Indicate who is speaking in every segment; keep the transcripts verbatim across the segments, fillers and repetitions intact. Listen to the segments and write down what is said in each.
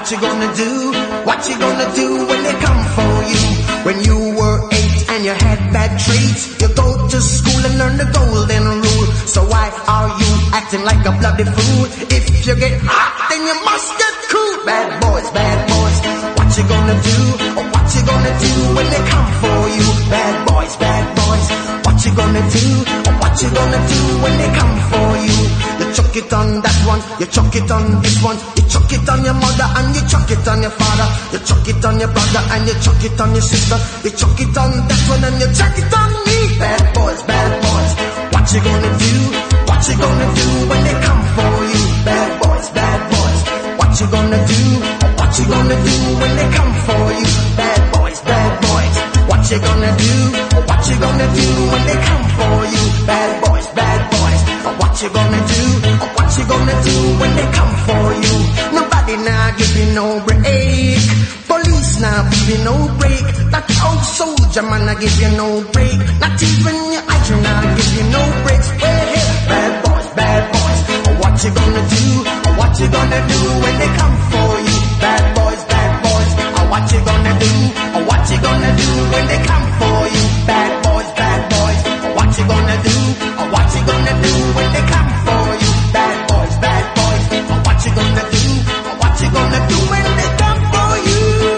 Speaker 1: what you gonna do? What you gonna do when they come for you? When you were eight and you had bad traits, you go to school and learn the golden rule. So why are you acting like a bloody fool? If you get hot, then you must get cool. Bad boys, bad boys, what you gonna do? Or what you gonna do when they come for you? Bad boys, bad boys, what you gonna do? Or what you gonna do when they come for you? You chuck it on that one, you chuck it on this one, you chuck it on your mother and you chuck it on your father, you chuck it on your brother and you chuck it on your sister, you chuck it on that one and you chuck it on me. Bad boys, bad boys, what you gonna do? What you gonna do when they come for you? Bad boys, bad boys, what you gonna do? What you gonna do when they come for you? Bad boys, bad boys, what you gonna do? What you gonna do when they come for you? Bad boys, bad boys, what you gonna do? What you gonna do when they come for you? Nobody now give you no break. Police now give you no break. That old soldier man I give you no break. Not even your iron now give you no breaks. Hey, hey, bad boys, bad boys, what you gonna do? What you gonna do when they come for you? Bad boys, bad boys, what you gonna do? What you gonna do when they come for you? Bad boys, bad boys, what you gonna do? What you gonna do when they come for you? Bad boys, bad boys, what you gonna do? What you gonna do when they come for you?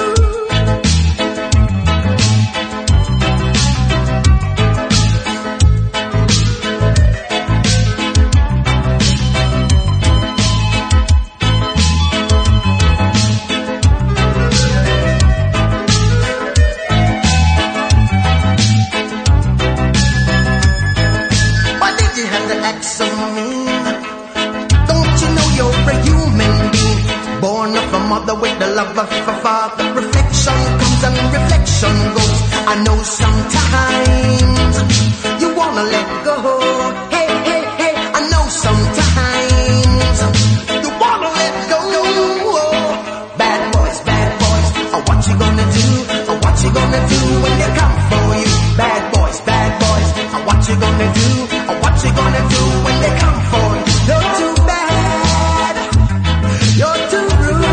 Speaker 1: With the love of a father, reflection comes and reflection goes. I know sometimes you wanna let go. Hey, hey, hey, I know sometimes you wanna let go. Bad boys, bad boys, what you gonna do? What you gonna do when they come for you? Bad boys, bad boys, what you gonna do? What you gonna do when they come for you? You're too bad, you're too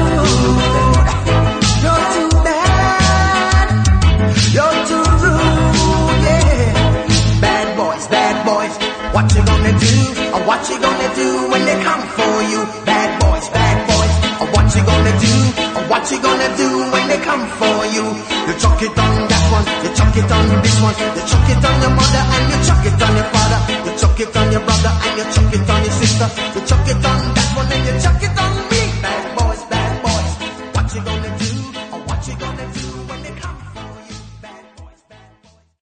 Speaker 1: what you gonna do? What you gonna do when they come for you? Bad boys, bad boys, what you gonna do? What you gonna do when they come for you? You chuck it on that one, you chuck it on this one, you chuck it on your mother and you chuck it on your father, you chuck it on your brother and you chuck it on your sister.